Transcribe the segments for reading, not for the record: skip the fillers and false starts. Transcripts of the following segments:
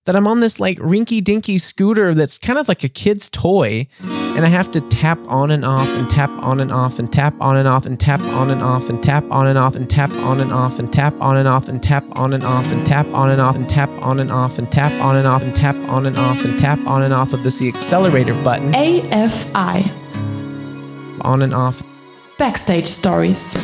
that I'm on this like rinky dinky scooter that's kind of like a kid's toy, and I have to tap on and off and tap on and off and tap on and off and tap on and off and tap on and off and tap on and off and tap on and off and tap on and off and tap on and off and tap on and off and tap on and off and tap on and off and tap on and off with the accelerator button. AFI. On and off. Backstage stories.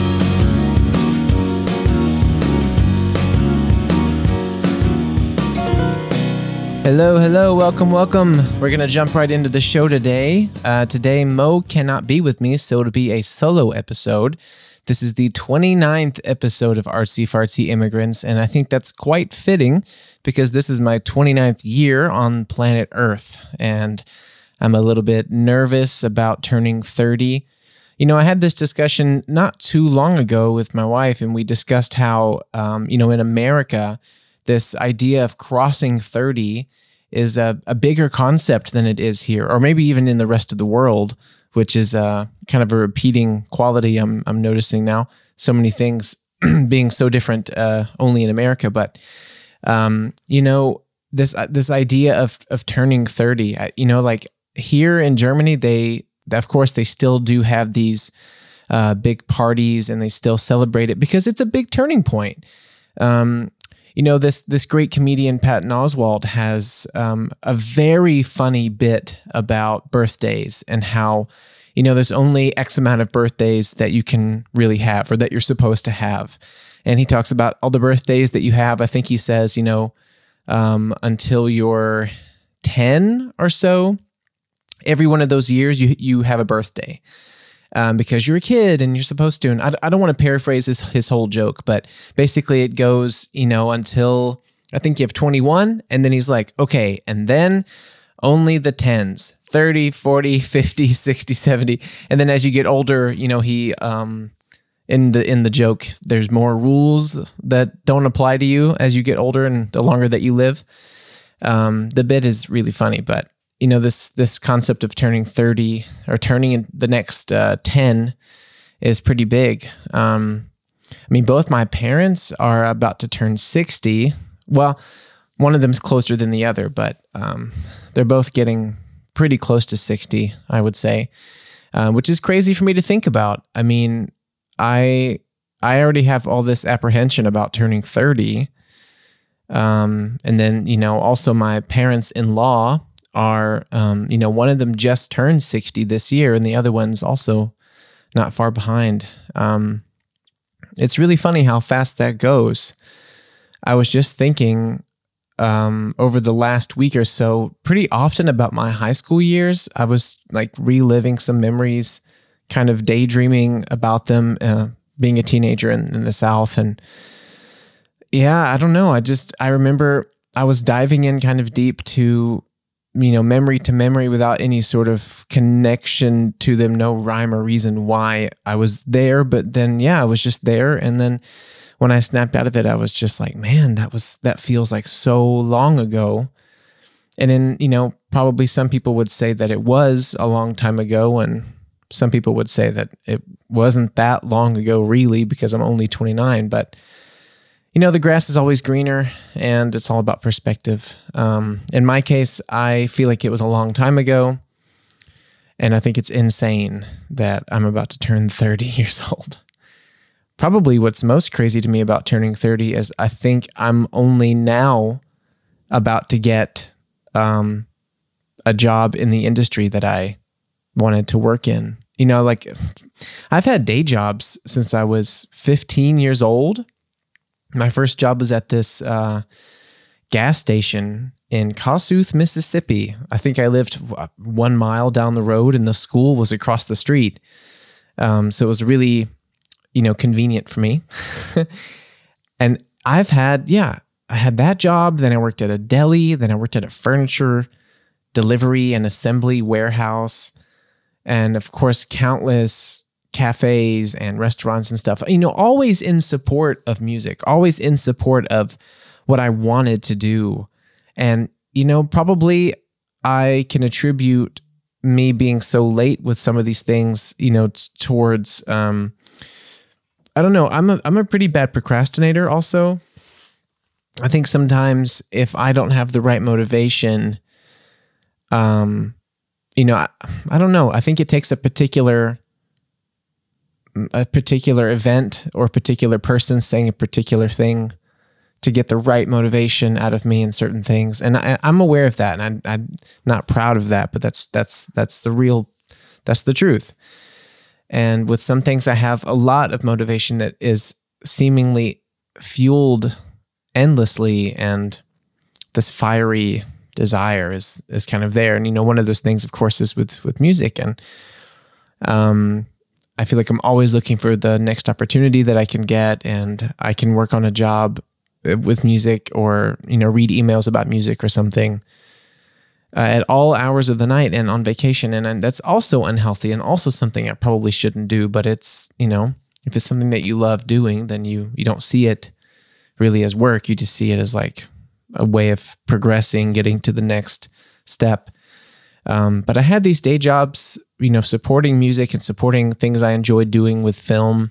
Hello, welcome. We're going to jump right into the show today. Today, Mo cannot be with me, so it'll be a solo episode. This is the 29th episode of Artsy Fartsy Immigrants, and I think that's quite fitting because this is my 29th year on planet Earth, and I'm a little bit nervous about turning 30. You know, I had this discussion not too long ago with my wife, and we discussed how, in America, this idea of crossing 30 is a bigger concept than it is here, or maybe even in the rest of the world, which is kind of a repeating quality I'm noticing now. So many things being so different only in America. But, this idea of turning 30, like here in Germany, they still do have these big parties and they still celebrate it because it's a big turning point. This great comedian, Patton Oswalt, has a very funny bit about birthdays and how, there's only X amount of birthdays that you can really have or that you're supposed to have. And he talks about all the birthdays that you have. I think he says, until you're 10 or so, every one of those years you have a birthday. Because you're a kid and you're supposed to. And I don't want to paraphrase his whole joke, but basically it goes, until I think you have 21. And then he's like, okay, and then only the 10s, 30, 40, 50, 60, 70. And then as you get older, he, in the joke, there's more rules that don't apply to you as you get older and the longer that you live. The bit is really funny, but this concept of turning 30 or turning in the next 10 is pretty big. Both my parents are about to turn 60. Well, one of them's closer than the other, but they're both getting pretty close to 60, I would say, which is crazy for me to think about. I already have all this apprehension about turning 30. And then, also my parents-in-law are, one of them just turned 60 this year and the other one's also not far behind. It's really funny how fast that goes. I was just thinking over the last week or so pretty often about my high school years. I was like reliving some memories, kind of daydreaming about them, being a teenager in the South. And yeah, I don't know. I remember I was diving in kind of deep to memory to memory without any sort of connection to them, no rhyme or reason why I was there. But then, I was just there. And then when I snapped out of it, I was just like, man, that feels like so long ago. And then, probably some people would say that it was a long time ago. And some people would say that it wasn't that long ago, really, because I'm only 29. But the grass is always greener, and it's all about perspective. In my case, I feel like it was a long time ago, and I think it's insane that I'm about to turn 30 years old. Probably what's most crazy to me about turning 30 is I think I'm only now about to get a job in the industry that I wanted to work in. I've had day jobs since I was 15 years old. My first job was at this gas station in Kossuth, Mississippi. I think I lived 1 mile down the road and the school was across the street. So it was really, convenient for me. And I had that job. Then I worked at a deli. Then I worked at a furniture delivery and assembly warehouse. And of course, countless cafes and restaurants and stuff, always in support of music, always in support of what I wanted to do. And, probably I can attribute me being so late with some of these things, towards, I don't know. I'm a pretty bad procrastinator also. I think sometimes if I don't have the right motivation, I don't know. I think it takes a particular event or a particular person saying a particular thing to get the right motivation out of me in certain things. And I'm aware of that, and I'm not proud of that, but that's the truth. And with some things, I have a lot of motivation that is seemingly fueled endlessly, and this fiery desire is kind of there. And one of those things, of course, is with music. And I feel like I'm always looking for the next opportunity that I can get, and I can work on a job with music, or read emails about music or something at all hours of the night and on vacation. And that's also unhealthy, and also something I probably shouldn't do. But it's, if it's something that you love doing, then you don't see it really as work. You just see it as like a way of progressing, getting to the next step. But I had these day jobs, supporting music and supporting things I enjoyed doing with film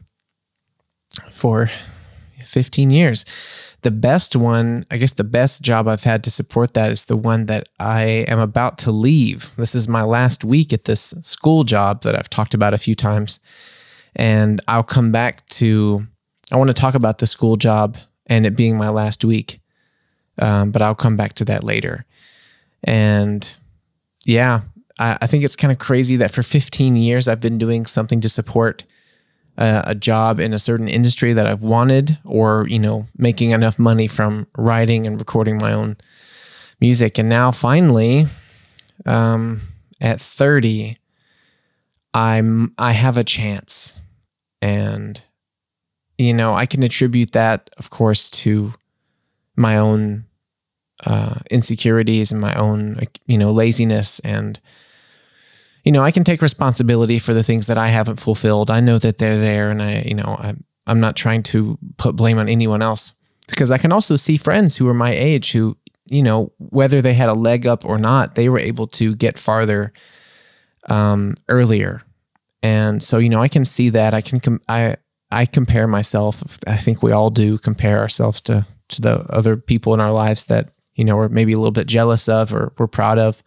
for 15 years. The best one, I guess the best job I've had to support that is the one that I am about to leave. This is my last week at this school job that I've talked about a few times. And I'll come back to, I want to talk about the school job and it being my last week. But I'll come back to that later. And yeah, I think it's kind of crazy that for 15 years I've been doing something to support a job in a certain industry that I've wanted, or, making enough money from writing and recording my own music. And now finally, at 30, I have a chance. And, I can attribute that, of course, to my own insecurities and my own, laziness. And, I can take responsibility for the things that I haven't fulfilled. I know that they're there, and I'm not trying to put blame on anyone else, because I can also see friends who are my age who, whether they had a leg up or not, they were able to get farther earlier. And so, I can see that. I compare myself. I think we all do compare ourselves to the other people in our lives that, we're maybe a little bit jealous of or we're proud of.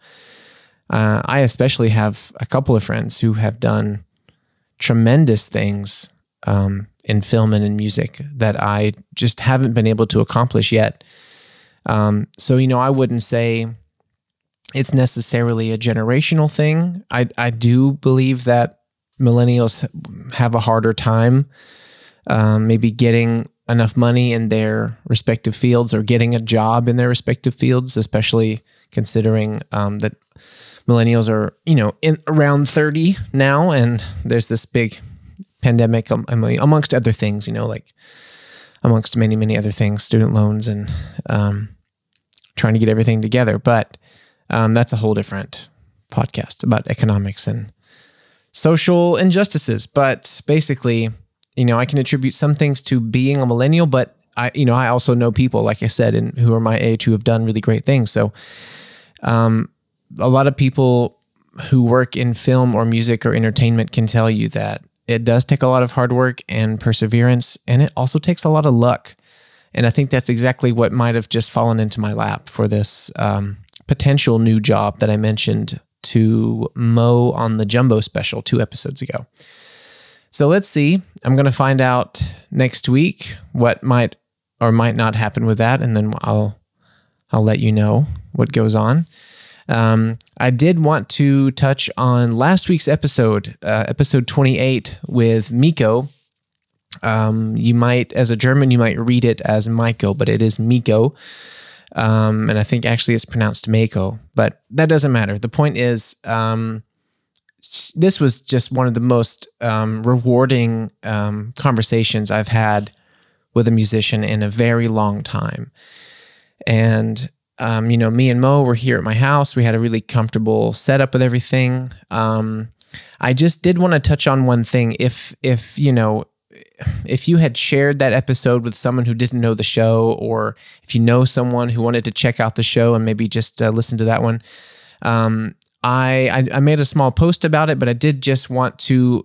I especially have a couple of friends who have done tremendous things in film and in music that I just haven't been able to accomplish yet. So, I wouldn't say it's necessarily a generational thing. I do believe that millennials have a harder time maybe getting enough money in their respective fields or getting a job in their respective fields, especially considering that millennials are, in around 30 now, and there's this big pandemic amongst other things, like amongst many, many other things, student loans and trying to get everything together. But that's a whole different podcast about economics and social injustices. But basically, I can attribute some things to being a millennial, but I also know people, like I said, who are my age who have done really great things. So, a lot of people who work in film or music or entertainment can tell you that it does take a lot of hard work and perseverance, and it also takes a lot of luck. And I think that's exactly what might have just fallen into my lap for this potential new job that I mentioned to Mo on the Jumbo special 2 episodes ago. So let's see. I'm going to find out next week what might or might not happen with that, and then I'll let you know what goes on. I did want to touch on last week's episode, episode 28 with Miko. You might, as a German, you might read it as Maiko, but it is Miko. And I think actually it's pronounced Mako, but that doesn't matter. The point is, this was just one of the most rewarding conversations I've had with a musician in a very long time. And me and Mo were here at my house. We had a really comfortable setup with everything. I just did want to touch on one thing. If you had shared that episode with someone who didn't know the show, or if you know someone who wanted to check out the show and maybe just listen to that one, I made a small post about it, but I did just want to,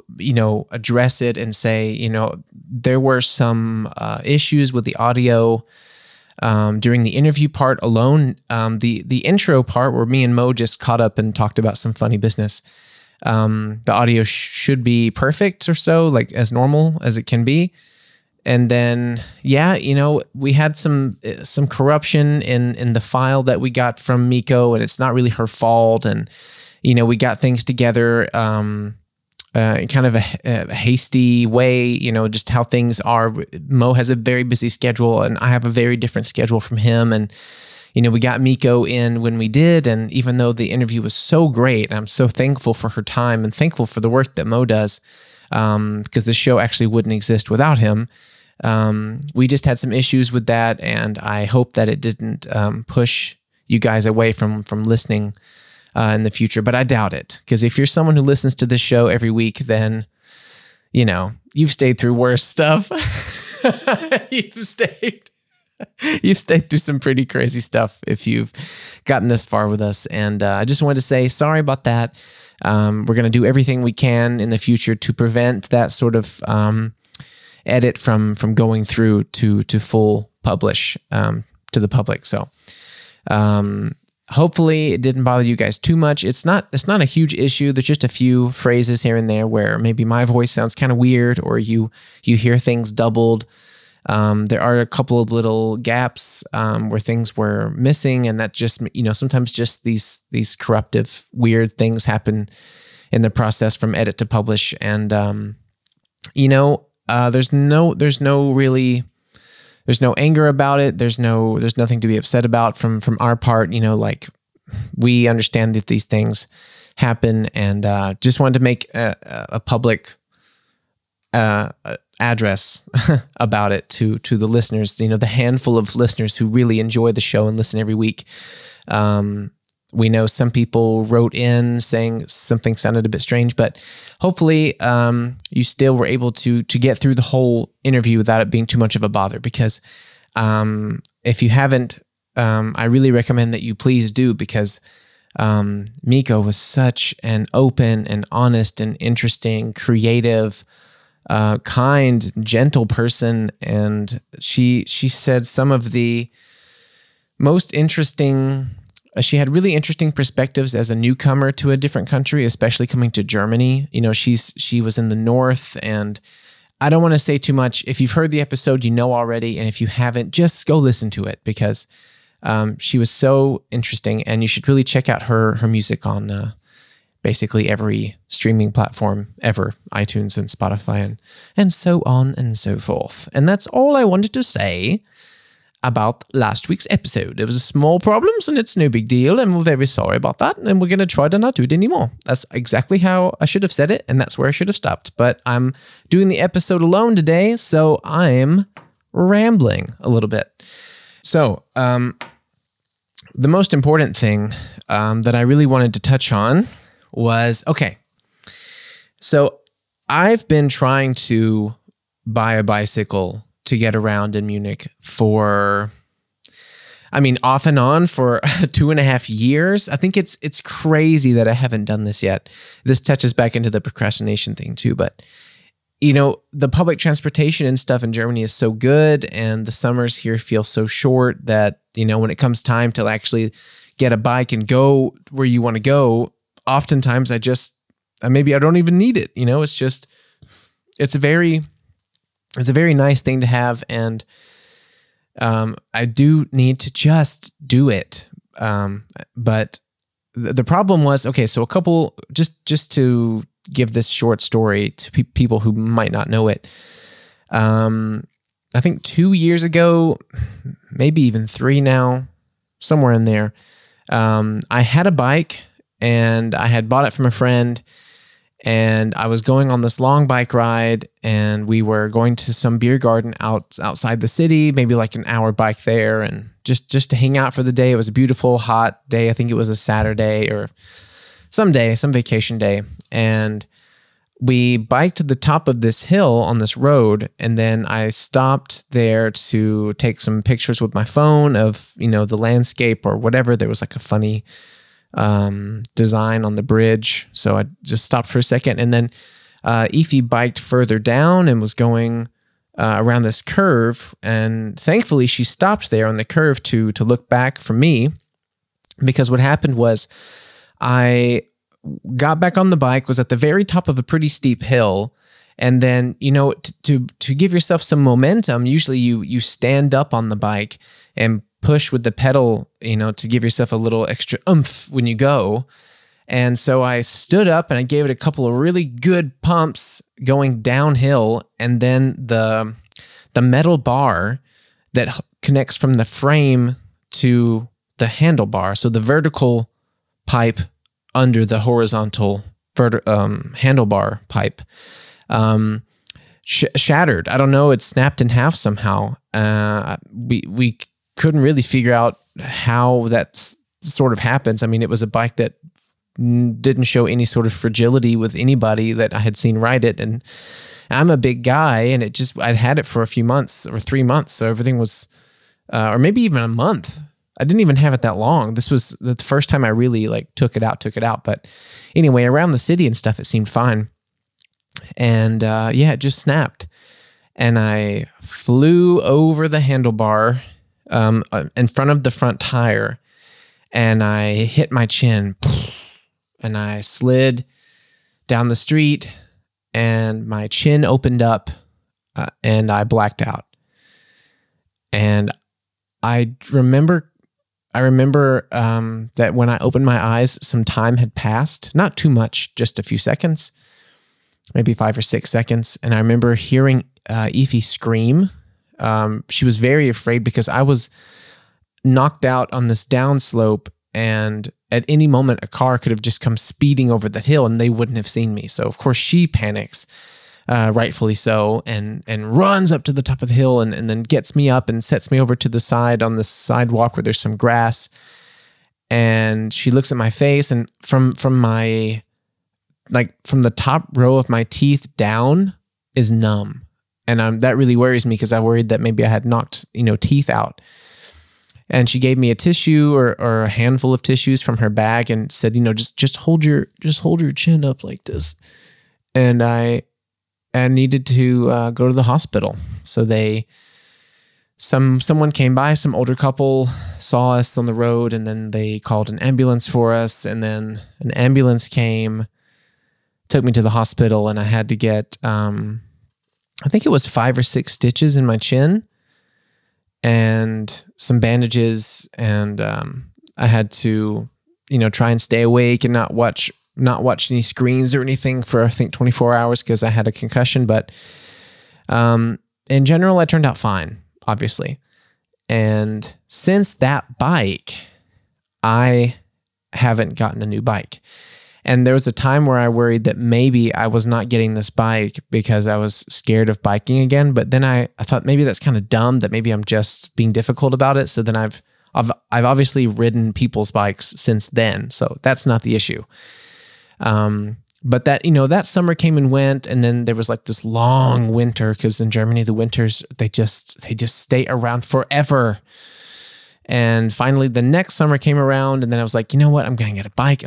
address it and say, there were some issues with the audio. during the interview part alone. The intro part where me and Mo just caught up and talked about some funny business. The audio should be perfect or so, like as normal as it can be. And then, we had some corruption in the file that we got from Miko, and it's not really her fault. And, we got things together in kind of a hasty way, just how things are. Mo has a very busy schedule, and I have a very different schedule from him. And, we got Miko in when we did. And even though the interview was so great, I'm so thankful for her time and thankful for the work that Mo does, because the show actually wouldn't exist without him. We just had some issues with that, and I hope that it didn't push you guys away from listening in the future, but I doubt it, because if you're someone who listens to this show every week, then, you've stayed through worse stuff. You've stayed through some pretty crazy stuff if you've gotten this far with us, and I just wanted to say sorry about that. We're going to do everything we can in the future to prevent that sort of edit from going through to full publish to the public. So hopefully it didn't bother you guys too much. It's not a huge issue. There's just a few phrases here and there where maybe my voice sounds kind of weird, or you hear things doubled. There are a couple of little gaps where things were missing, and that just, sometimes just these corruptive, weird things happen in the process from edit to publish. And there's no anger about it. There's nothing to be upset about from our part. We understand that these things happen, and just wanted to make a public address about it to the listeners. The handful of listeners who really enjoy the show and listen every week. We know some people wrote in saying something sounded a bit strange, but hopefully you still were able to get through the whole interview without it being too much of a bother, because if you haven't, I really recommend that you please do, because Miko was such an open and honest and interesting, creative, kind, gentle person, and she said some of the most interesting. She had really interesting perspectives as a newcomer to a different country, especially coming to Germany. She was in the north, and I don't want to say too much. If you've heard the episode, you know already, and if you haven't, just go listen to it, because she was so interesting, and you should really check out her music on basically every streaming platform ever, iTunes and Spotify and so on and so forth. And that's all I wanted to say about last week's episode. There was a small problems, and it's no big deal, and we're very sorry about that, and we're going to try to not do it anymore. That's exactly how I should have said it, and that's where I should have stopped. But I'm doing the episode alone today, so I'm rambling a little bit. So, the most important thing that I really wanted to touch on was, so I've been trying to buy a bicycle to get around in Munich off and on for 2.5 years. I think it's crazy that I haven't done this yet. This touches back into the procrastination thing too, but the public transportation and stuff in Germany is so good, and the summers here feel so short that, when it comes time to actually get a bike and go where you want to go, oftentimes I don't even need it. It's a very nice thing to have, and I do need to just do it. But the problem was, so a couple, just to give this short story to people who might not know it. I think 2 years ago, maybe even 3 now, somewhere in there, I had a bike, and I had bought it from a friend, and I was going on this long bike ride, and we were going to some beer garden outside the city, maybe like an hour bike there, and just to hang out for the day. It was a beautiful, hot day. I think it was a Saturday or some vacation day. And we biked to the top of this hill on this road, and then I stopped there to take some pictures with my phone of, the landscape or whatever. There was like a funny design on the bridge. So I just stopped for a second, and then Aoife biked further down and was going around this curve, and thankfully she stopped there on the curve to look back for me, because what happened was I got back on the bike, was at the very top of a pretty steep hill, and then, to give yourself some momentum, usually you stand up on the bike and push with the pedal, to give yourself a little extra oomph when you go. And so I stood up and I gave it a couple of really good pumps going downhill, and then the metal bar that connects from the frame to the handlebar, so the vertical pipe under the horizontal handlebar pipe, shattered. I don't know. It snapped in half somehow. We couldn't really figure out how that sort of happens. I mean, it was a bike that didn't show any sort of fragility with anybody that I had seen ride it. And I'm a big guy, and I'd had it for a few months or 3 months. So everything was, or maybe even a month. I didn't even have it that long. This was the first time I really took it out. But anyway, around the city and stuff, it seemed fine. And it just snapped. And I flew over the handlebar in front of the front tire, and I hit my chin, and I slid down the street, and my chin opened up, and I blacked out. And I remember that when I opened my eyes, some time had passed. Not too much, just a few seconds, maybe 5 or 6 seconds. And I remember hearing Aoife scream. She was very afraid because I was knocked out on this downslope, and at any moment a car could have just come speeding over the hill and they wouldn't have seen me. So of course she panics, rightfully so, and runs up to the top of the hill and then gets me up and sets me over to the side on the sidewalk where there's some grass. And she looks at my face, and from the top row of my teeth down is numb. And that really worries me, because I worried that maybe I had knocked, teeth out. And she gave me a tissue or a handful of tissues from her bag and said, just hold your chin up like this. And I needed to go to the hospital. So someone came by, some older couple saw us on the road, and then they called an ambulance for us. And then an ambulance came, took me to the hospital, and I had to get, I think it was 5 or 6 stitches in my chin and some bandages. And I had to, try and stay awake and not watch any screens or anything for, I think, 24 hours because I had a concussion. But in general, I turned out fine, obviously. And since that bike, I haven't gotten a new bike. And there was a time where I worried that maybe I was not getting this bike because I was scared of biking again. But then I thought maybe that's kind of dumb, that maybe I'm just being difficult about it. So then I've obviously ridden people's bikes since then. So that's not the issue. But that summer came and went, and then there was this long winter, because in Germany, the winters, they just stay around forever. And finally, the next summer came around, and then I was like, you know what? I'm going to get a bike.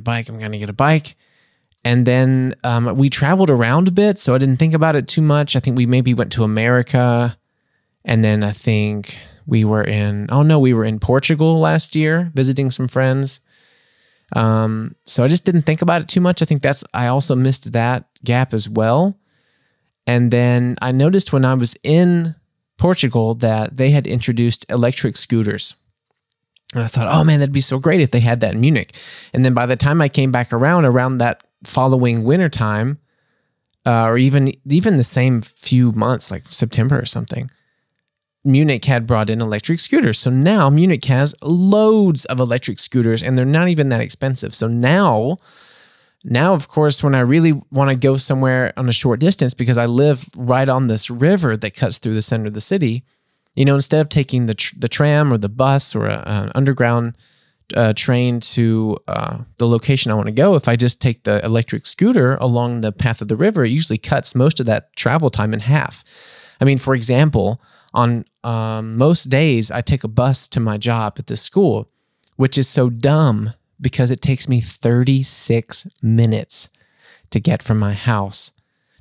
And then we traveled around a bit, so I didn't think about it too much. I think we maybe went to America, and then I think we were in Portugal last year, visiting some friends. So I just didn't think about it too much. I think I also missed that gap as well. And then I noticed when I was in Portugal that they had introduced electric scooters. And I thought, oh man, that'd be so great if they had that in Munich. And then by the time I came back around that following winter time, or even the same few months, like September or something, Munich had brought in electric scooters. So now Munich has loads of electric scooters, and they're not even that expensive. So now, of course, when I really want to go somewhere on a short distance, because I live right on this river that cuts through the center of the city, instead of taking the tram or the bus or an underground train to the location I want to go, if I just take the electric scooter along the path of the river, it usually cuts most of that travel time in half. I mean, for example, on most days, I take a bus to my job at this school, which is so dumb because it takes me 36 minutes to get from my house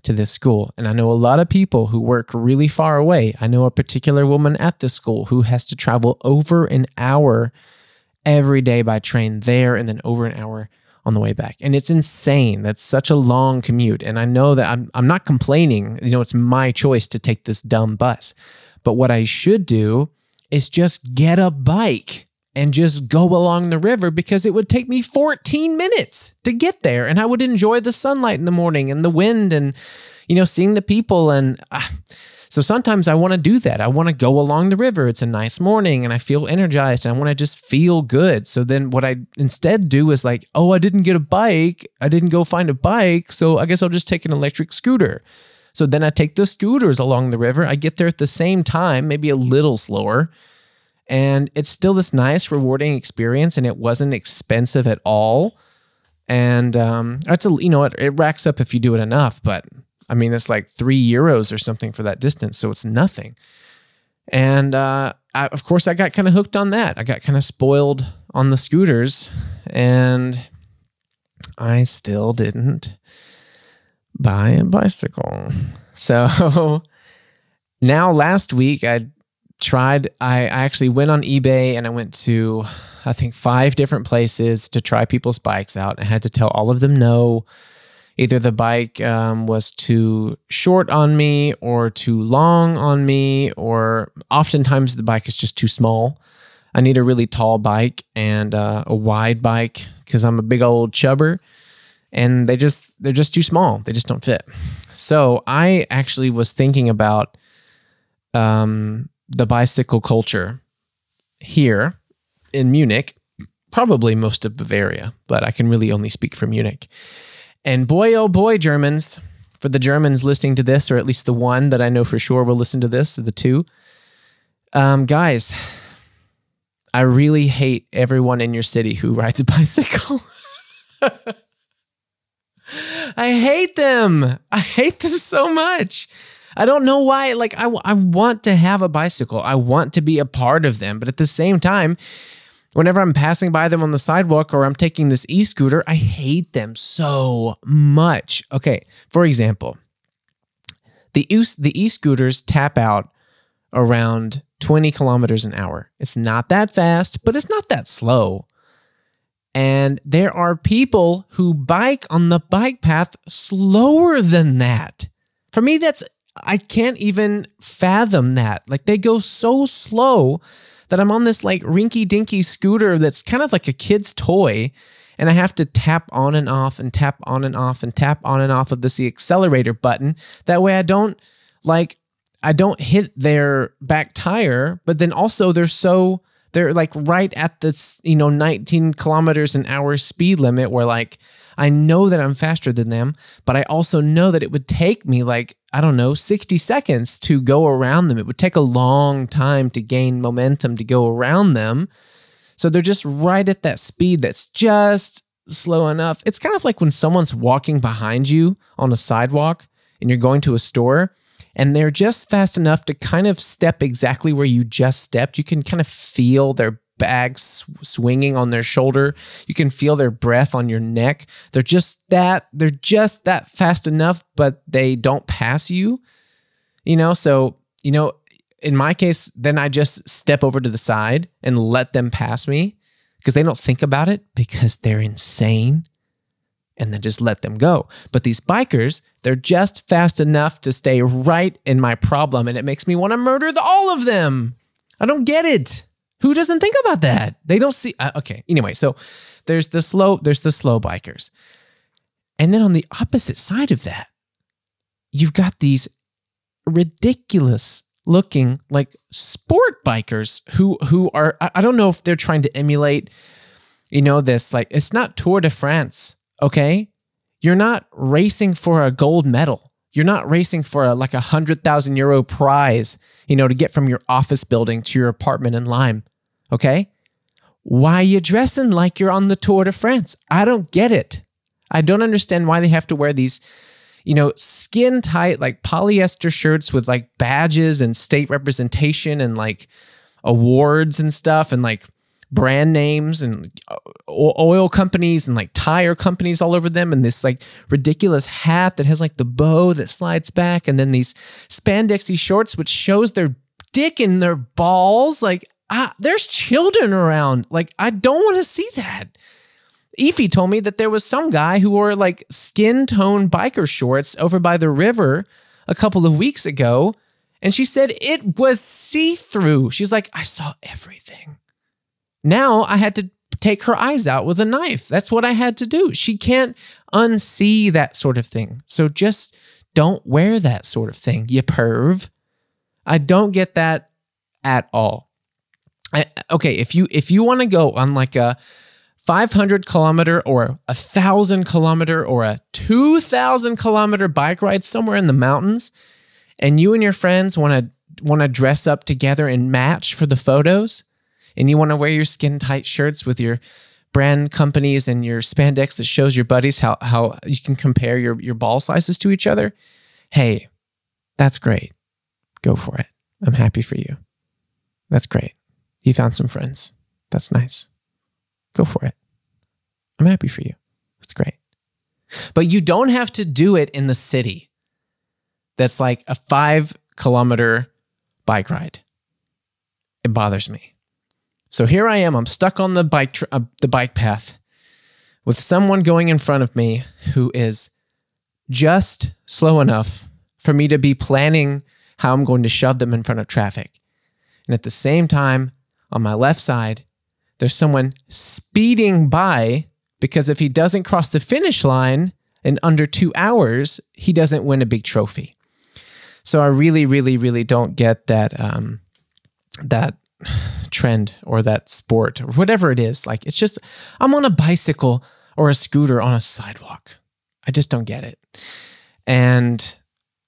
to this school. And I know a lot of people who work really far away. I know a particular woman at this school who has to travel over an hour every day by train there and then over an hour on the way back. And it's insane. That's such a long commute. And I know that I'm not complaining. It's my choice to take this dumb bus. But what I should do is just get a bike and just go along the river, because it would take me 14 minutes to get there. And I would enjoy the sunlight in the morning and the wind and, seeing the people. And so sometimes I want to do that. I want to go along the river. It's a nice morning and I feel energized and I want to just feel good. So then what I instead do is like, oh, I didn't get a bike. I didn't go find a bike. So I guess I'll just take an electric scooter. So then I take the scooters along the river. I get there at the same time, maybe a little slower. And it's still this nice, rewarding experience, and it wasn't expensive at all. And it racks up if you do it enough. But I mean, it's like €3 or something for that distance, so it's nothing. And of course, I got kind of hooked on that. I got kind of spoiled on the scooters, and I still didn't buy a bicycle. So now, last week, I actually went on eBay and I went to, I think, 5 different places to try people's bikes out. I had to tell all of them no. Either the bike was too short on me or too long on me, or oftentimes the bike is just too small. I need a really tall bike and a wide bike because I'm a big old chubber, and they're just too small. They just don't fit. So I actually was thinking about the bicycle culture here in Munich, probably most of Bavaria, but I can really only speak for Munich. And boy, oh boy, Germans, for the Germans listening to this, or at least the one that I know for sure will listen to this, or the two, guys, I really hate everyone in your city who rides a bicycle. I hate them. I hate them so much. I don't know why. Like, I want to have a bicycle. I want to be a part of them. But at the same time, whenever I'm passing by them on the sidewalk or I'm taking this e-scooter, I hate them so much. Okay, for example, the e-scooters tap out around 20 kilometers an hour. It's not that fast, but it's not that slow. And there are people who bike on the bike path slower than that. For me, I can't even fathom that. Like, they go so slow that I'm on this like rinky-dinky scooter that's kind of like a kid's toy, and I have to tap on and off and tap on and off and tap on and off of the accelerator button. That way I don't hit their back tire, but then also they're like right at this, 19 kilometers an hour speed limit, where like I know that I'm faster than them, but I also know that it would take me 60 seconds to go around them. It would take a long time to gain momentum to go around them. So they're just right at that speed that's just slow enough. It's kind of like when someone's walking behind you on a sidewalk and you're going to a store, and they're just fast enough to kind of step exactly where you just stepped. You can kind of feel their bags swinging on their shoulder. You can feel their breath on your neck. They're just that fast enough, but they don't pass you, So, in my case, then I just step over to the side and let them pass me, because they don't think about it, because they're insane, and then just let them go. But these bikers, they're just fast enough to stay right in my problem, and it makes me want to murder all of them. I don't get it. Who doesn't think about that? They don't see. Okay. Anyway, so there's the slow bikers. And then on the opposite side of that, you've got these ridiculous looking like sport bikers who are, I don't know if they're trying to emulate, this, like, it's not Tour de France. Okay. You're not racing for a gold medal. You're not racing for a €100,000 prize, to get from your office building to your apartment in Lyme. Okay? Why are you dressing like you're on the Tour de France? I don't get it. I don't understand why they have to wear these, skin tight, like polyester shirts with like badges and state representation and like awards and stuff and like brand names and oil companies and like tire companies all over them, and this like ridiculous hat that has like the bow that slides back, and then these spandexy shorts which shows their dick and their balls. Like, there's children around. Like, I don't want to see that. Ify told me that there was some guy who wore like skin tone biker shorts over by the river a couple of weeks ago, and she said it was see-through. She's like, I saw everything. Now I had to take her eyes out with a knife. That's what I had to do. She can't unsee that sort of thing. So just don't wear that sort of thing, you perv. I don't get that at all. Okay, if you want to go on like a 500 kilometer or a 1,000 kilometer or a 2,000 kilometer bike ride somewhere in the mountains, and you and your friends want to dress up together and match for the photos, and you want to wear your skin tight shirts with your brand companies and your spandex that shows your buddies how you can compare your ball sizes to each other, hey, that's great. Go for it. I'm happy for you. That's great. You found some friends. That's nice. Go for it. I'm happy for you. That's great. But you don't have to do it in the city. That's like a 5-kilometer bike ride. It bothers me. So here I am. I'm stuck on the bike path with someone going in front of me who is just slow enough for me to be planning how I'm going to shove them in front of traffic. And at the same time, on my left side, there's someone speeding by because if he doesn't cross the finish line in under 2 hours, he doesn't win a big trophy. So I really, really, really don't get that that trend or that sport or whatever it is. Like, it's just, I'm on a bicycle or a scooter on a sidewalk. I just don't get it. And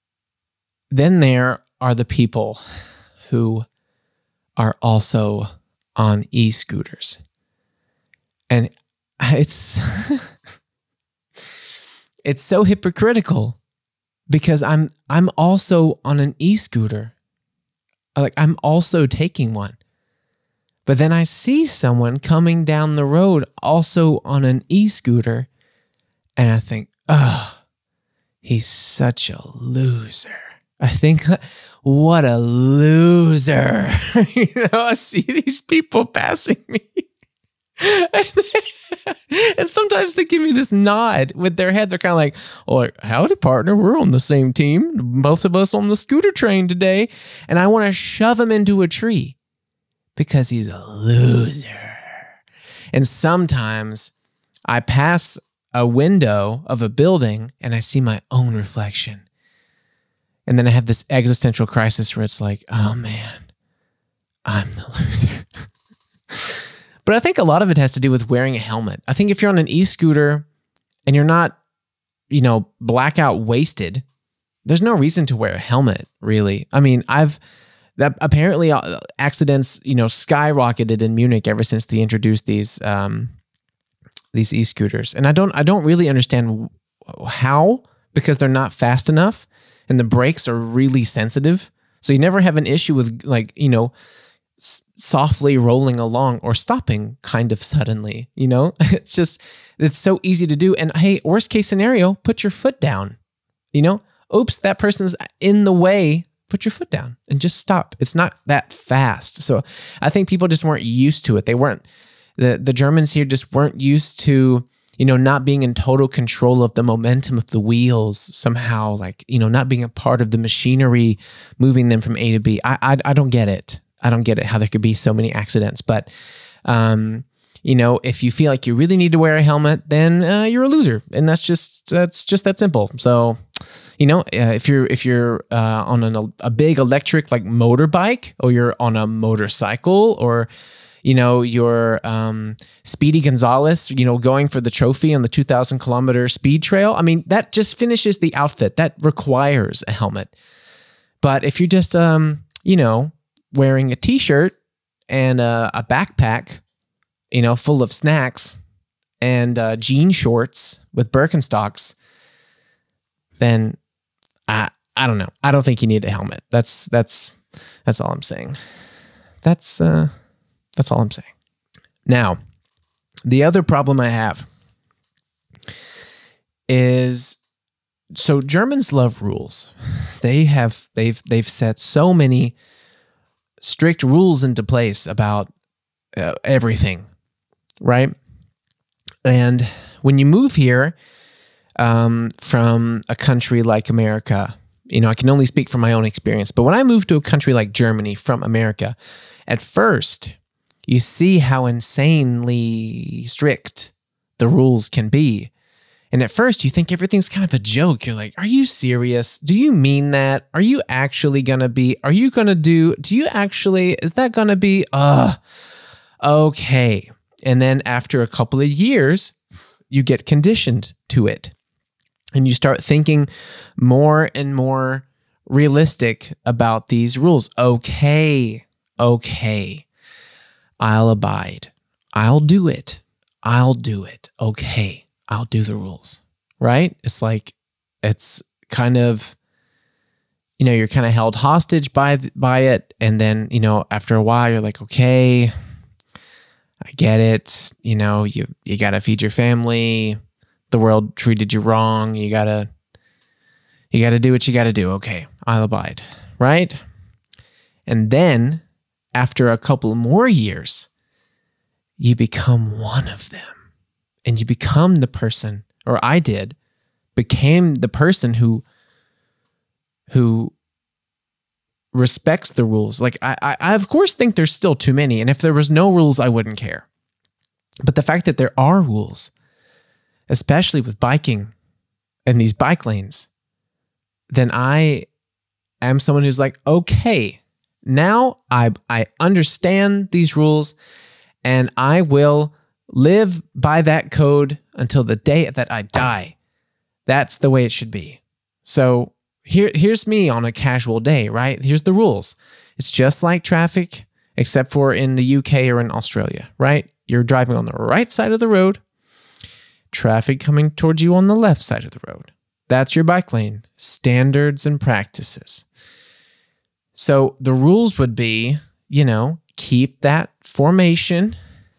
then there are the people who are also on e-scooters. And it's it's so hypocritical because I'm also on an e-scooter. Like, I'm also taking one. But then I see someone coming down the road also on an e-scooter, and I think, he's such a loser. I think, what a loser. I see these people passing me. And sometimes they give me this nod with their head. They're kind of like, oh, howdy, partner. We're on the same team. Both of us on the scooter train today. And I want to shove him into a tree because he's a loser. And sometimes I pass a window of a building and I see my own reflection. And then I have this existential crisis where it's like, oh man, I'm the loser. But I think a lot of it has to do with wearing a helmet. I think if you're on an e-scooter and you're not, blackout wasted, there's no reason to wear a helmet, really. I mean, apparently accidents, skyrocketed in Munich ever since they introduced these e-scooters. And I don't really understand how, because they're not fast enough and the brakes are really sensitive. So you never have an issue with softly rolling along or stopping kind of suddenly, it's so easy to do. And hey, worst case scenario, put your foot down, oops, that person's in the way, put your foot down and just stop. It's not that fast. So I think people just weren't used to it. The Germans here just weren't used to, not being in total control of the momentum of the wheels somehow, not being a part of the machinery, moving them from A to B. I don't get it. I don't get it how there could be so many accidents. But, if you feel like you really need to wear a helmet, then you're a loser. And that's just that simple. So, if you're on a big electric like motorbike, or you're on a motorcycle, or, you're Speedy Gonzalez, going for the trophy on the 2,000 kilometer speed trail. I mean, that just finishes the outfit. That requires a helmet. But if you're just, wearing a t-shirt and a backpack, full of snacks and jean shorts with Birkenstocks, then I don't know. I don't think you need a helmet. That's all I'm saying. That's all I'm saying. Now, The other problem I have is, so Germans love rules. They've set so many strict rules into place about everything, right? And when you move here from a country like America, I can only speak from my own experience, but when I moved to a country like Germany from America, at first, you see how insanely strict the rules can be. And at first, you think everything's kind of a joke. You're like, are you serious? Do you mean that? Are you actually going to be, is that going to be, okay. And then after a couple of years, you get conditioned to it. And you start thinking more and more realistic about these rules. Okay, I'll abide. I'll do it. Okay, I'll do the rules, right? It's like, it's kind of, you're kind of held hostage by it. And then, after a while, you're like, okay, I get it. You got to feed your family. The world treated you wrong. You gotta do what you gotta do. Okay, I'll abide, right? And then after a couple more years, you become one of them, and you become the person, or I became the person who respects the rules. Like I of course think there's still too many, and if there was no rules, I wouldn't care. But the fact that there are rules, especially with biking and these bike lanes, then I am someone who's like, okay, now I understand these rules, and I will live by that code until the day that I die. That's the way it should be. So here's me on a casual day, right? Here's the rules. It's just like traffic, except for in the UK or in Australia, right? You're driving on the right side of the road. Traffic coming towards you on the left side of the road. That's your bike lane. Standards and practices. So the rules would be, keep that formation,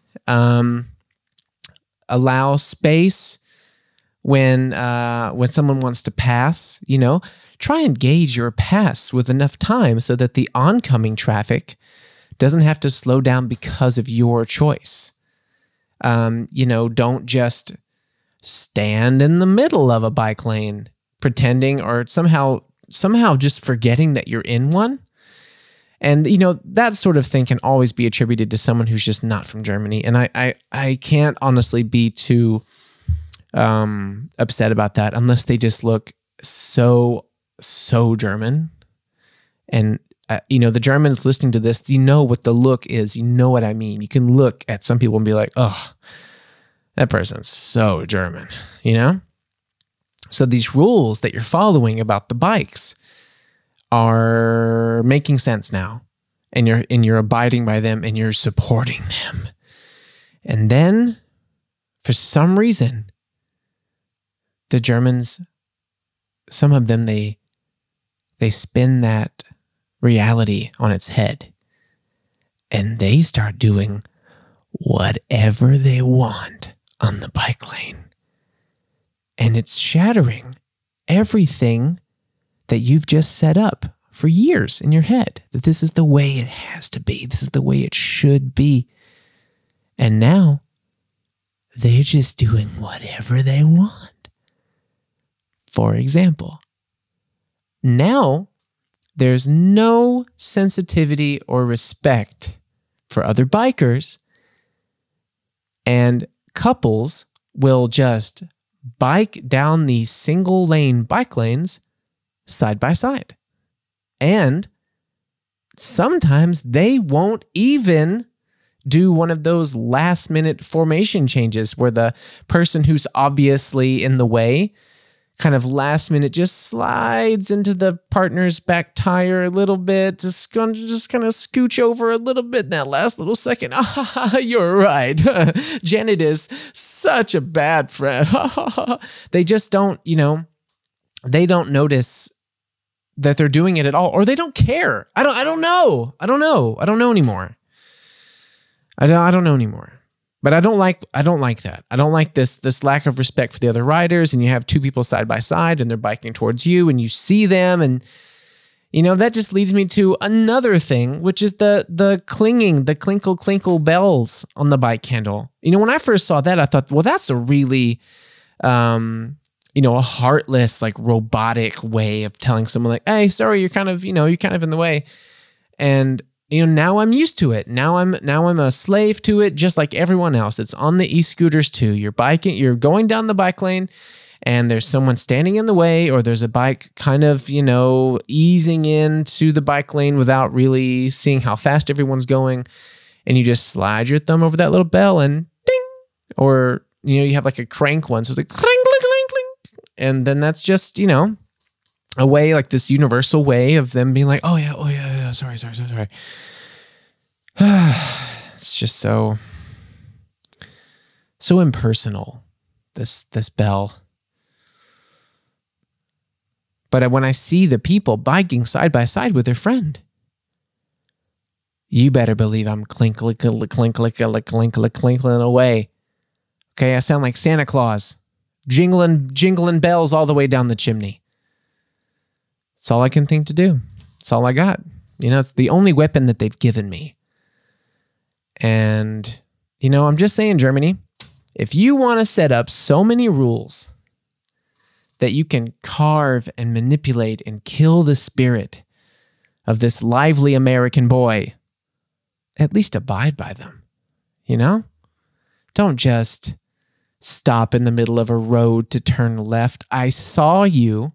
allow space when someone wants to pass, try and gauge your pass with enough time so that the oncoming traffic doesn't have to slow down because of your choice. Don't just stand in the middle of a bike lane pretending, or somehow just forgetting that you're in one. And, that sort of thing can always be attributed to someone who's just not from Germany. And I can't honestly be too upset about that unless they just look so German. And, the Germans listening to this, you know what the look is. You know what I mean. You can look at some people and be like, oh, that person's so German, So these rules that you're following about the bikes are making sense now, and you're abiding by them, and you're supporting them. And then, for some reason, the Germans, some of them, they spin that reality on its head, and they start doing whatever they want on the bike lane. And it's shattering everything that you've just set up for years in your head, that this is the way it has to be. This is the way it should be. And now they're just doing whatever they want. For example, now there's no sensitivity or respect for other bikers, and couples will just bike down these single lane bike lanes side by side. And sometimes they won't even do one of those last minute formation changes where the person who's obviously in the way kind of last minute just slides into the partner's back tire a little bit, just kind of scooch over a little bit in that last little second. You're right. Janet is such a bad friend. They just don't, they don't notice that they're doing it at all, or they don't care. I don't know anymore. I don't know anymore. But I don't like that. I don't like this lack of respect for the other riders, and you have two people side by side and they're biking towards you and you see them, and that just leads me to another thing, which is the clinging, the clinkle bells on the bike handle. When I first saw that, I thought, well, that's a really a heartless, like robotic way of telling someone like, hey, sorry, you're kind of in the way. And now I'm used to it. Now I'm a slave to it, just like everyone else. It's on the e-scooters too. You're going down the bike lane and there's someone standing in the way, or there's a bike kind of, easing into the bike lane without really seeing how fast everyone's going. And you just slide your thumb over that little bell and ding, or, you have like a crank one. So it's like clink, clink, clink, clink. And then that's just, a way, like this universal way of them being like, oh yeah, sorry. It's just so impersonal, this bell. But when I see the people biking side by side with their friend, you better believe I'm clinkling away. Okay, I sound like Santa Claus, jingling bells all the way down the chimney. It's all I can think to do. It's all I got. It's the only weapon that they've given me. And, I'm just saying, Germany, if you want to set up so many rules that you can carve and manipulate and kill the spirit of this lively American boy, at least abide by them, Don't just stop in the middle of a road to turn left. I saw you.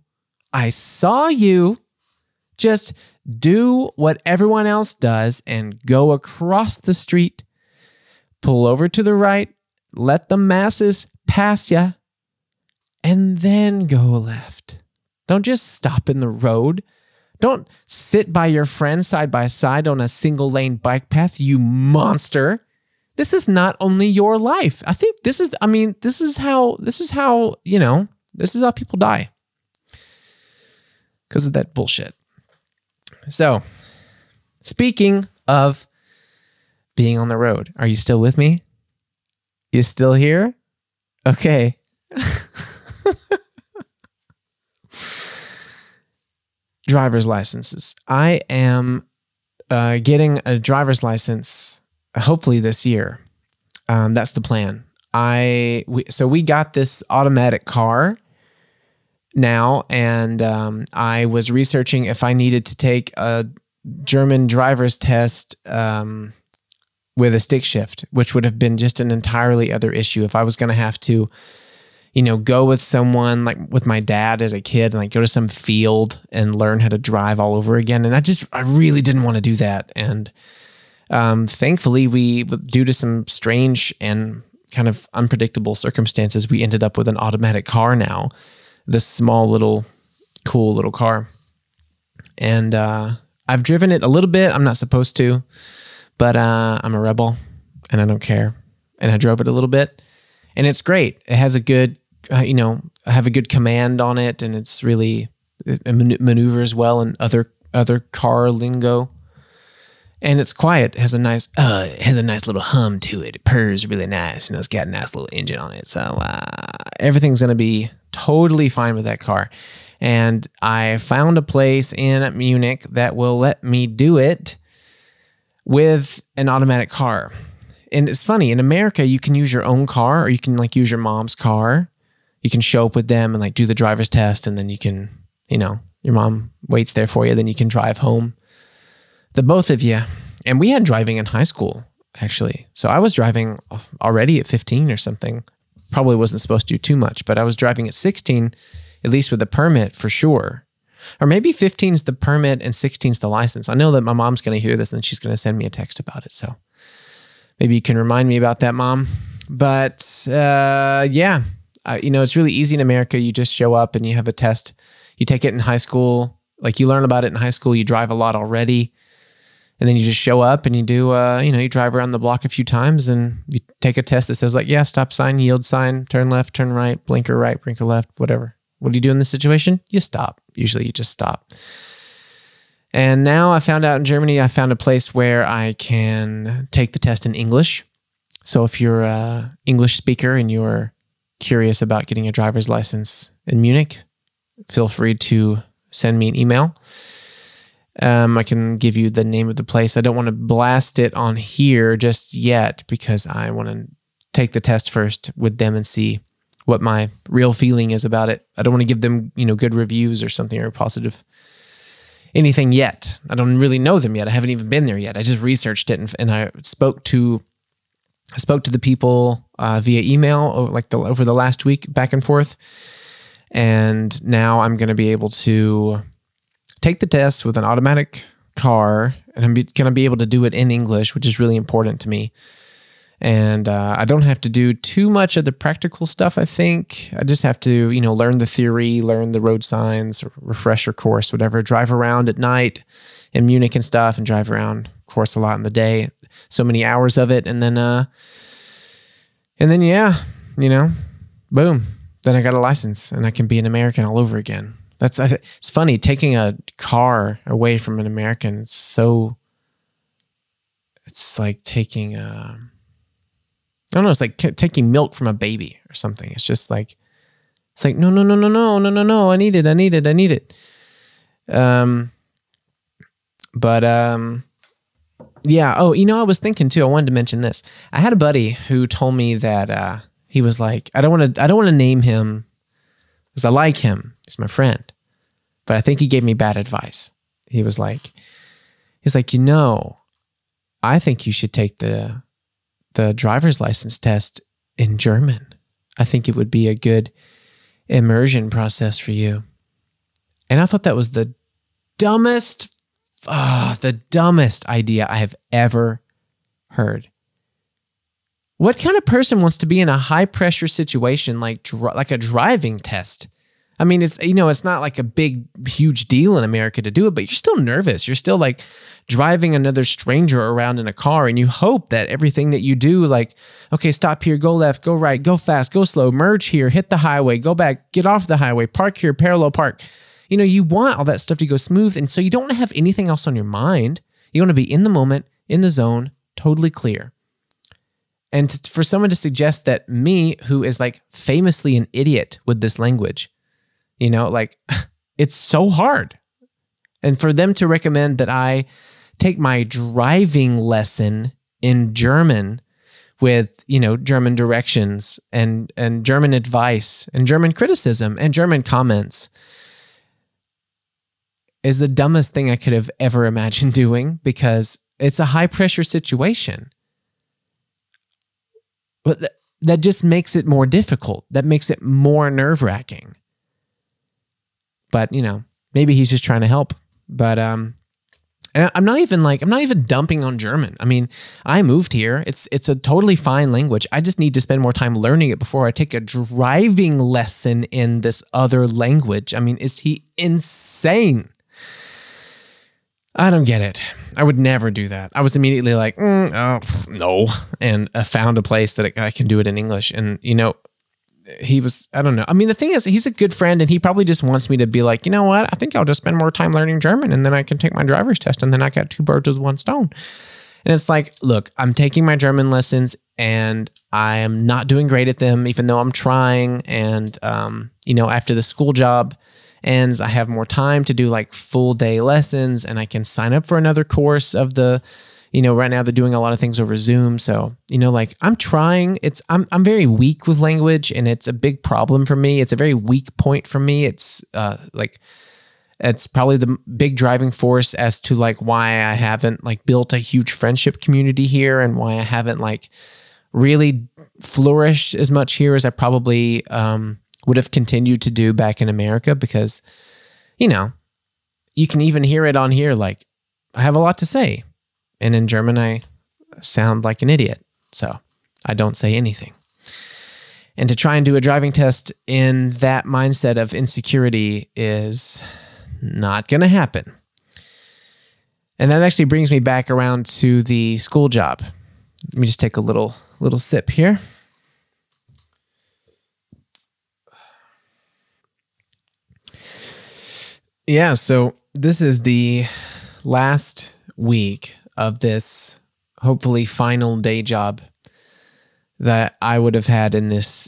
Just do what everyone else does and go across the street, pull over to the right, let the masses pass you, and then go left. Don't just stop in the road. Don't sit by your friend side by side on a single lane bike path, you monster. This is not only your life. I think this is how people die. Because of that bullshit. So, speaking of being on the road, are you still with me? You still here? Okay. Driver's licenses. I am getting a driver's license hopefully this year. That's the plan. So we got this automatic car now, and I was researching if I needed to take a German driver's test with a stick shift, which would have been just an entirely other issue. If I was going to have to, go with someone, like with my dad as a kid, and like go to some field and learn how to drive all over again. And I really didn't want to do that. And thankfully, due to some strange and kind of unpredictable circumstances, we ended up with an automatic car now. This small little, cool little car. And I've driven it a little bit. I'm not supposed to, but I'm a rebel and I don't care. And I drove it a little bit and it's great. It has a good, I have a good command on it, and it's really, it maneuvers well in other car lingo. And it's quiet. It has a nice little hum to it. It purrs really nice. It's got a nice little engine on it. So everything's going to be totally fine with that car. And I found a place in Munich that will let me do it with an automatic car. And it's funny, in America, you can use your own car, or you can use your mom's car. You can show up with them and do the driver's test, and then you can, your mom waits there for you. Then you can drive home. The both of you. And we had driving in high school, actually. So I was driving already at 15 or something. Probably wasn't supposed to do too much, but I was driving at 16, at least with a permit for sure. Or maybe 15 is the permit and 16 is the license. I know that my mom's going to hear this and she's going to send me a text about it. So maybe you can remind me about that, Mom. But it's really easy in America. You just show up and you have a test. You take it in high school. You learn about it in high school. You drive a lot already. And then you just show up and you do, you drive around the block a few times and you take a test that says stop sign, yield sign, turn left, turn right, blinker left, whatever. What do you do in this situation? You stop. Usually you just stop. And now I found out in Germany, I found a place where I can take the test in English. So if you're an English speaker and you're curious about getting a driver's license in Munich, feel free to send me an email. I can give you the name of the place. I don't want to blast it on here just yet because I want to take the test first with them and see what my real feeling is about it. I don't want to give them, good reviews or something or positive anything yet. I don't really know them yet. I haven't even been there yet. I just researched it and I spoke to the people via email over the last week, back and forth. And now I'm going to be able to take the test with an automatic car, and I'm going to be able to do it in English, which is really important to me. And I don't have to do too much of the practical stuff, I think. I just have to, learn the theory, learn the road signs, refresher course, whatever, drive around at night in Munich and stuff, and drive around, of course, a lot in the day. So many hours of it. And then yeah, boom. Then I got a license and I can be an American all over again. It's funny, taking a car away from an American. It's like taking I don't know. It's like taking milk from a baby or something. It's just like, no. I need it. Yeah. Oh, I was thinking too. I wanted to mention this. I had a buddy who told me that he was like, I don't want to name him because I like him. He's my friend, but I think he gave me bad advice. He was like, I think you should take the driver's license test in German. I think it would be a good immersion process for you. And I thought that was the dumbest idea I have ever heard. What kind of person wants to be in a high pressure situation like a driving test? I mean, it's not like a huge deal in America to do it, but you're still nervous. You're still like driving another stranger around in a car, and you hope that everything that you do, like, okay, stop here, go left, go right, go fast, go slow, merge here, hit the highway, go back, get off the highway, park here, parallel park. You want all that stuff to go smooth, and so you don't want to have anything else on your mind. You want to be in the moment, in the zone, totally clear. And for someone to suggest that me, who is like famously an idiot with this language, it's so hard. And for them to recommend that I take my driving lesson in German with, German directions and German advice and German criticism and German comments is the dumbest thing I could have ever imagined doing, because it's a high pressure situation. But that just makes it more difficult. That makes it more nerve-wracking. But, maybe he's just trying to help. But and I'm not even dumping on German. I mean, I moved here. It's a totally fine language. I just need to spend more time learning it before I take a driving lesson in this other language. I mean, is he insane? I don't get it. I would never do that. I was immediately like, no. And I found a place that I can do it in English. And, he was, I don't know. I mean, the thing is, he's a good friend, and he probably just wants me to be like, you know what? I think I'll just spend more time learning German, and then I can take my driver's test, and then I got two birds with one stone. And it's like, look, I'm taking my German lessons, and I am not doing great at them, even though I'm trying. And, after the school job ends, I have more time to do like full day lessons, and I can sign up for another course of the, right now they're doing a lot of things over Zoom. So, I'm trying. I'm very weak with language, and it's a big problem for me. It's a very weak point for me. It's it's probably the big driving force as to like why I haven't like built a huge friendship community here, and why I haven't like really flourished as much here as I probably would have continued to do back in America, because, you can even hear it on here. Like, I have a lot to say. And in German, I sound like an idiot. So I don't say anything. And to try and do a driving test in that mindset of insecurity is not going to happen. And that actually brings me back around to the school job. Let me just take a little sip here. Yeah, so this is the last week of this hopefully final day job that I would have had in this,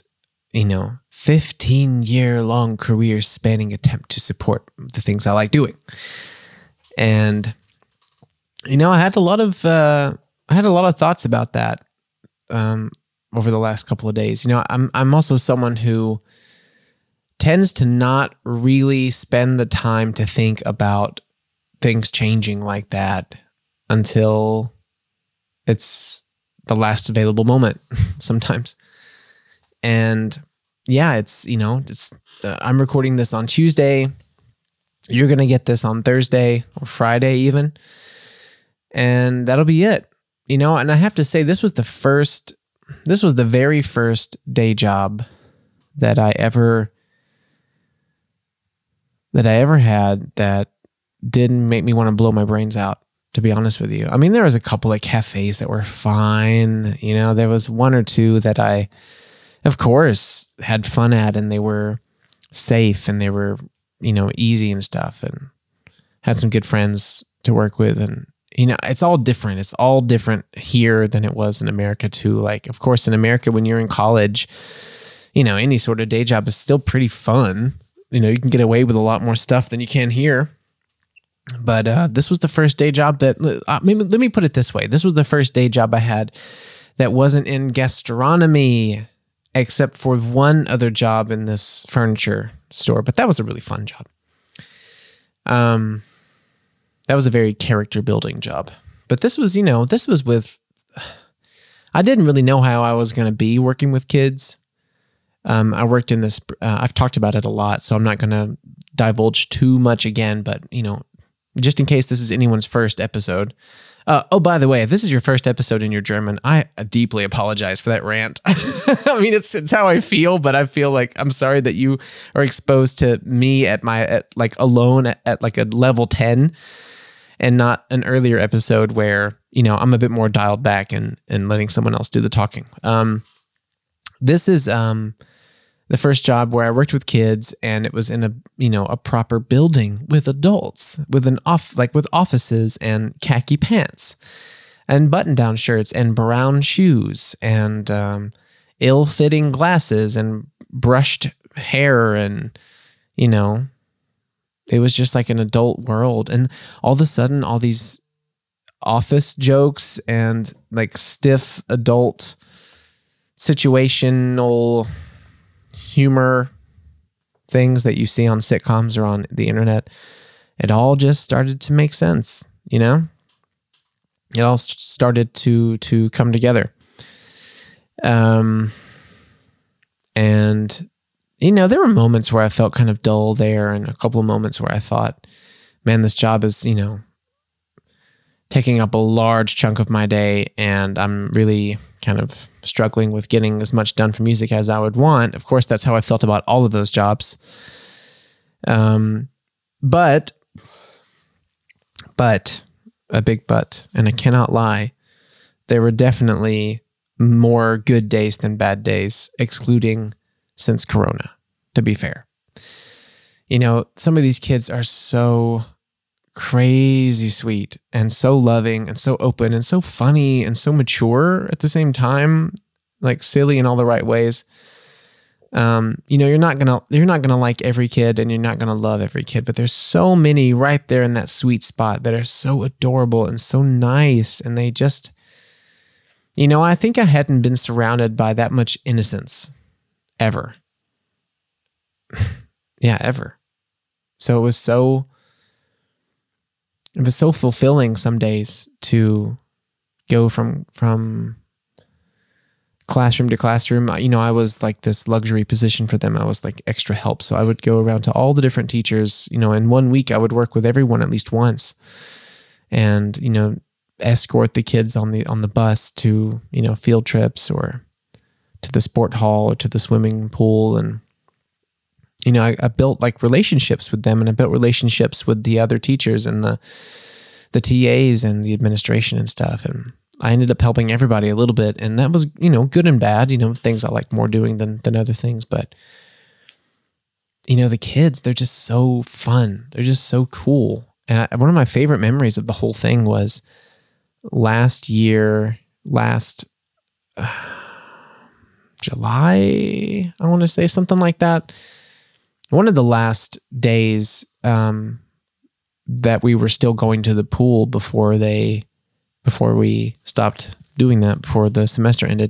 15-year-long career spanning attempt to support the things I like doing. And, I had a lot of thoughts about that over the last couple of days. I'm also someone who tends to not really spend the time to think about things changing like that until it's the last available moment sometimes. And yeah, I'm recording this on Tuesday. You're going to get this on Thursday or Friday even. And that'll be it. And I have to say, this was the very first day job that I ever had that didn't make me want to blow my brains out, to be honest with you. I mean, there was a couple of cafes that were fine. There was one or two that I, of course, had fun at, and they were safe and they were, easy and stuff, and had some good friends to work with. And, it's all different. It's all different here than it was in America too. Like, of course, in America, when you're in college, any sort of day job is still pretty fun. You can get away with a lot more stuff than you can here. But this was the first day job that, let me put it this way. This was the first day job I had that wasn't in gastronomy, except for one other job in this furniture store. But that was a really fun job. That was a very character building job. But this was, I didn't really know how I was going to be working with kids. I worked in this, I've talked about it a lot, so I'm not going to divulge too much again, but, just in case this is anyone's first episode. By the way, if this is your first episode and you're German, I deeply apologize for that rant. I mean, it's how I feel, but I feel like I'm sorry that you are exposed to me alone at like a level 10 and not an earlier episode where, I'm a bit more dialed back and letting someone else do the talking. This is the first job where I worked with kids, and it was in a proper building with adults, with with offices and khaki pants and button-down shirts and brown shoes and ill-fitting glasses and brushed hair, and it was just like an adult world. And all of a sudden, all these office jokes and like stiff adult situational humor things that you see on sitcoms or on the internet, it all just started to make sense, It all started to come together. And, there were moments where I felt kind of dull there, and a couple of moments where I thought, man, this job is, taking up a large chunk of my day, and I'm really kind of struggling with getting as much done for music as I would want. Of course, that's how I felt about all of those jobs. But a big but, and I cannot lie, there were definitely more good days than bad days, excluding since Corona, to be fair. Some of these kids are so crazy sweet and so loving and so open and so funny and so mature at the same time, like silly in all the right ways. You're not gonna like every kid, and you're not gonna love every kid, but there's so many right there in that sweet spot that are so adorable and so nice, and they just, I think I hadn't been surrounded by that much innocence ever. Yeah, ever. So it was so fulfilling some days to go from classroom to classroom. I was like this luxury position for them. I was like extra help. So I would go around to all the different teachers, in 1 week I would work with everyone at least once, and, escort the kids on the bus to, field trips or to the sport hall or to the swimming pool. And, I built like relationships with them, and I built relationships with the other teachers and the TAs and the administration and stuff. And I ended up helping everybody a little bit, and that was, good and bad, things I like more doing than other things. But, the kids, they're just so fun. They're just so cool. And one of my favorite memories of the whole thing was last July, I want to say, something like that. One of the last days that we were still going to the pool before we stopped doing that, before the semester ended.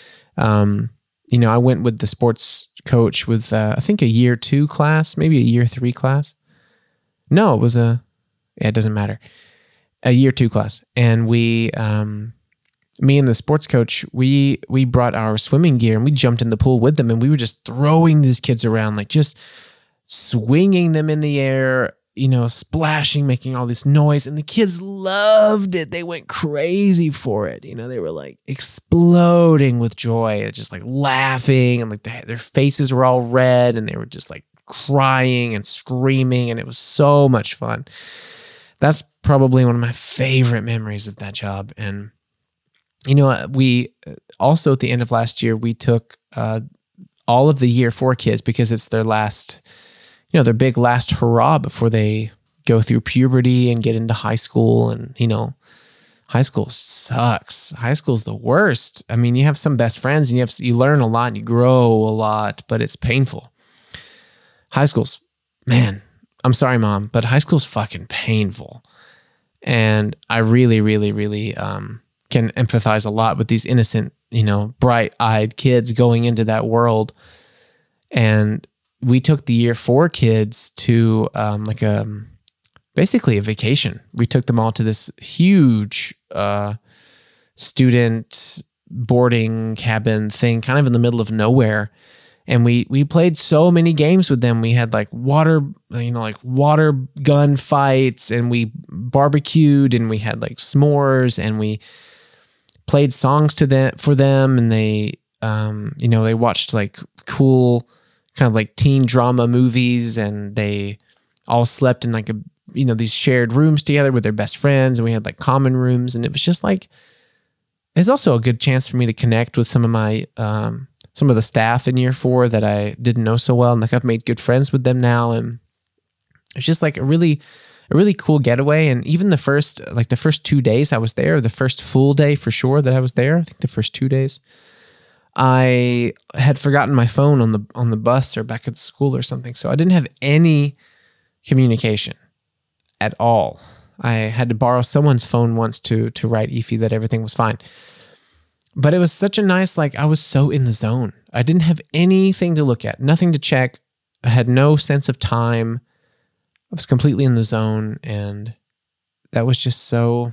I went with the sports coach with, I think, a year 2 class, maybe a year 3 class. No, it was it doesn't matter. A year 2 class. And me and the sports coach, we brought our swimming gear and we jumped in the pool with them, and we were just throwing these kids around, like just swinging them in the air, splashing, making all this noise. And the kids loved it. They went crazy for it. They were like exploding with joy, just like laughing, and like their faces were all red, and they were just like crying and screaming. And it was so much fun. That's probably one of my favorite memories of that job. And, we also, at the end of last year, we took all of the year 4 kids, because it's their last, their big last hurrah before they go through puberty and get into high school. And, high school sucks. High school's the worst. I mean, you have some best friends and you learn a lot and you grow a lot, but it's painful. High school's, man, I'm sorry, Mom, but high school's fucking painful. And I really, really, really can empathize a lot with these innocent, bright-eyed kids going into that world. And we took the year 4 kids to basically a vacation. We took them all to this huge student boarding cabin thing, kind of in the middle of nowhere. And we played so many games with them. We had like water gun fights, and we barbecued, and we had like s'mores, and we played songs for them. And they, they watched like cool kind of like teen drama movies, and they all slept in like these shared rooms together with their best friends. And we had like common rooms, and it was just like, it's also a good chance for me to connect with some of my, some of the staff in year 4 that I didn't know so well. And like I've made good friends with them now. And it's just like a really cool getaway. And even the first 2 days I was there, the first full day for sure that I was there, I think the first 2 days, I had forgotten my phone on the bus or back at the school or something. So I didn't have any communication at all. I had to borrow someone's phone once to write Ify that everything was fine. But it was such a nice, I was so in the zone. I didn't have anything to look at, nothing to check. I had no sense of time. I was completely in the zone, and that was just it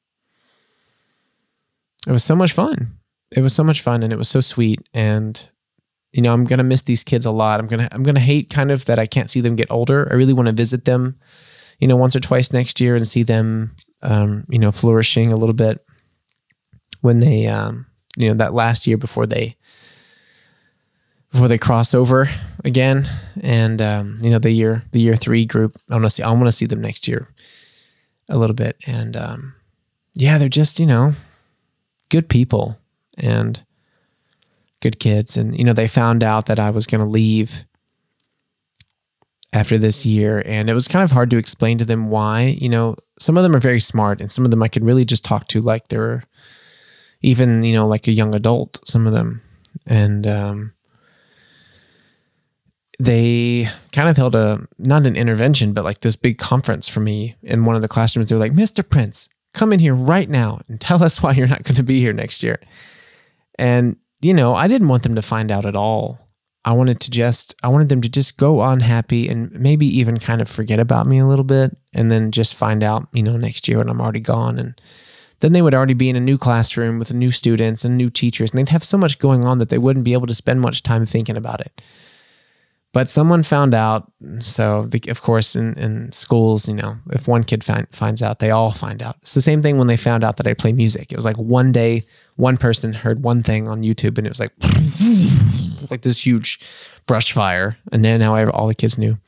was so much fun. It was so much fun, and it was so sweet. And, I'm going to miss these kids a lot. I'm going to hate kind of that I can't see them get older. I really want to visit them, once or twice next year and see them, flourishing a little bit when they, that last year before they cross over again. And, the year 3 group, I want to see them next year a little bit. And, they're just, good people and good kids. And, they found out that I was going to leave after this year. And it was kind of hard to explain to them why. Some of them are very smart, and some of them I could really just talk to like they're even, like a young adult, some of them. And they kind of held not an intervention, but like this big conference for me in one of the classrooms. They were like, Mr. Prince, come in here right now and tell us why you're not going to be here next year. And, I didn't want them to find out at all. I wanted them to just go on happy and maybe even kind of forget about me a little bit, and then just find out, next year when I'm already gone. And then they would already be in a new classroom with new students and new teachers, and they'd have so much going on that they wouldn't be able to spend much time thinking about it. But someone found out. So, of course, in schools, if one kid finds out, they all find out. It's the same thing when they found out that I play music. It was like one day, one person heard one thing on YouTube, and it was like this huge brush fire. And then now all the kids knew,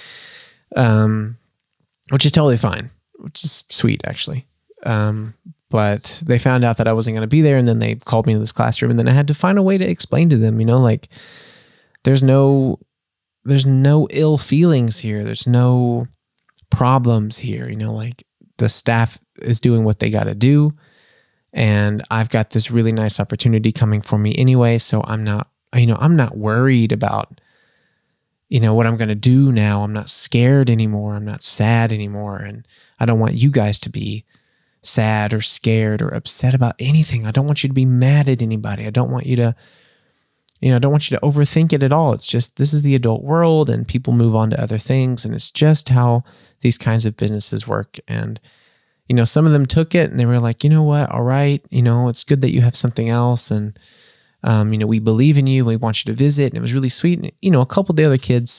which is totally fine, which is sweet, actually. But they found out that I wasn't going to be there, and then they called me to this classroom, and then I had to find a way to explain to them, there's no ill feelings here. There's no problems here. The staff is doing what they got to do, and I've got this really nice opportunity coming for me anyway. So I'm not I'm not worried about, what I'm going to do now. I'm not scared anymore. I'm not sad anymore. And I don't want you guys to be sad or scared or upset about anything. I don't want you to be mad at anybody. I don't want you to, I don't want you to overthink it at all. It's just, this is the adult world and people move on to other things. And it's just how these kinds of businesses work. And, some of them took it and they were like, you know what? All right. It's good that you have something else. And, we believe in you. We want you to visit. And it was really sweet. And, a couple of the other kids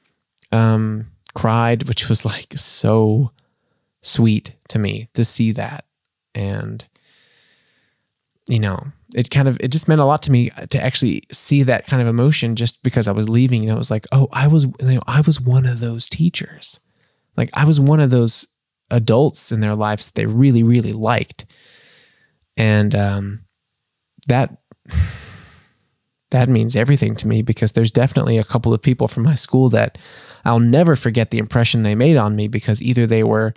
cried, which was like so sweet to me to see that. And, it just meant a lot to me to actually see that kind of emotion just because I was leaving. It was like, oh, I was one of those teachers. Like I was one of those adults in their lives that they really, really liked. And that means everything to me because there's definitely a couple of people from my school that I'll never forget the impression they made on me because either they were,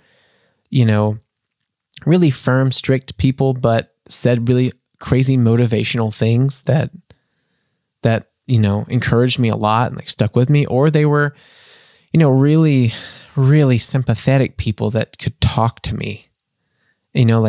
really firm, strict people, but said really crazy motivational things that encouraged me a lot and like stuck with me, or they were, really, really sympathetic people that could talk to me. I don't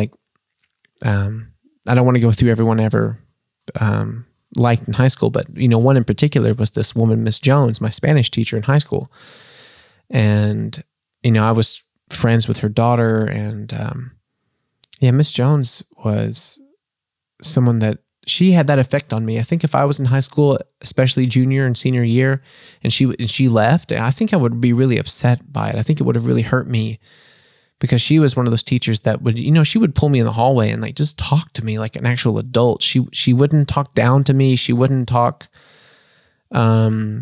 want to go through everyone I ever liked in high school, but one in particular was this woman, Miss Jones, my Spanish teacher in high school. And I was friends with her daughter, and Miss Jones was someone that she had that effect on me. I think if I was in high school, especially junior and senior year, and she left, I think I would be really upset by it. I think it would have really hurt me because she was one of those teachers that would, she would pull me in the hallway and like just talk to me like an actual adult. She wouldn't talk down to me. She wouldn't talk to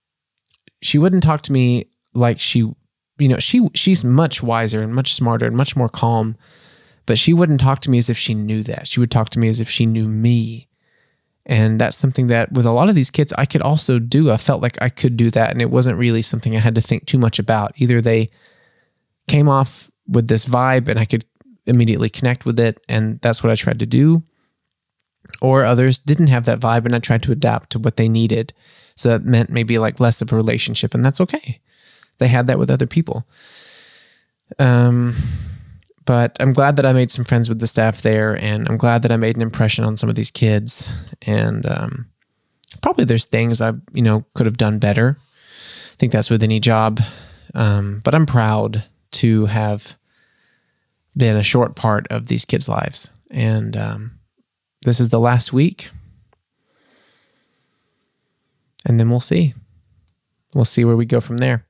me like she's much wiser and much smarter and much more calm. But she wouldn't talk to me as if she knew that. She would talk to me as if she knew me. And that's something that with a lot of these kids, I could also do. I felt like I could do that. And it wasn't really something I had to think too much about. Either they came off with this vibe and I could immediately connect with it. And that's what I tried to do. Or others didn't have that vibe and I tried to adapt to what they needed. So that meant maybe like less of a relationship. And that's okay. They had that with other people. But I'm glad that I made some friends with the staff there, and I'm glad that I made an impression on some of these kids. And probably there's things I, could have done better. I think that's with any job. But I'm proud to have been a short part of these kids' lives. And this is the last week. And then we'll see. We'll see where we go from there.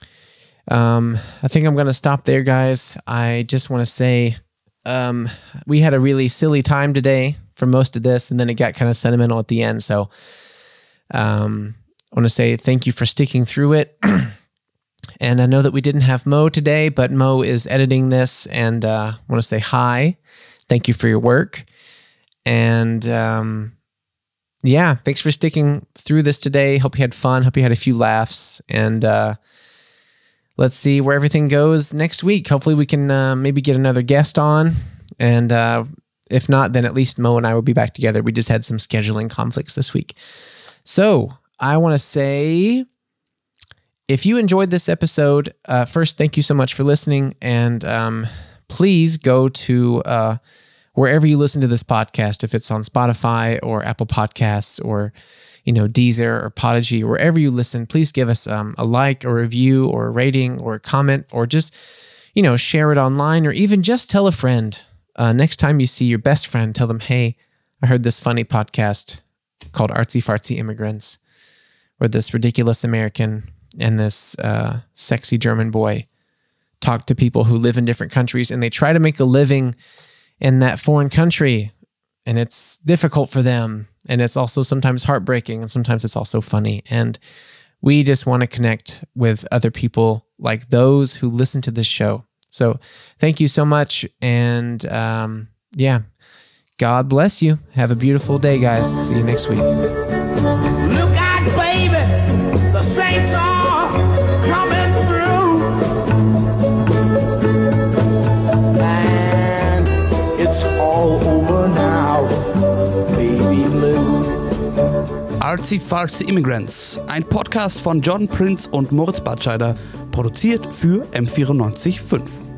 I think I'm going to stop there, guys. I just want to say, we had a really silly time today for most of this, and then it got kind of sentimental at the end. So, I want to say thank you for sticking through it. And I know that we didn't have Mo today, but Mo is editing this, and, I want to say hi. Thank you for your work. And, thanks for sticking through this today. Hope you had fun. Hope you had a few laughs, and, let's see where everything goes next week. Hopefully we can maybe get another guest on. And if not, then at least Mo and I will be back together. We just had some scheduling conflicts this week. So I want to say, if you enjoyed this episode, first, thank you so much for listening. And please go to wherever you listen to this podcast, if it's on Spotify or Apple Podcasts or Deezer or Podigy, or wherever you listen, please give us a like or review or a rating or a comment, or just, share it online, or even just tell a friend. Next time you see your best friend, tell them, hey, I heard this funny podcast called Artsy Fartsy Immigrants, where this ridiculous American and this sexy German boy talk to people who live in different countries, and they try to make a living in that foreign country, and it's difficult for them. And it's also sometimes heartbreaking, and sometimes it's also funny. And we just want to connect with other people like those who listen to this show. So thank you so much. And God bless you. Have a beautiful day, guys. See you next week. Look out, baby. The saints are coming through. And it's all over now, baby blue. Artsy Fartsy Immigrants, ein Podcast von John Prince und Moritz Batscheider, produziert für M94.5.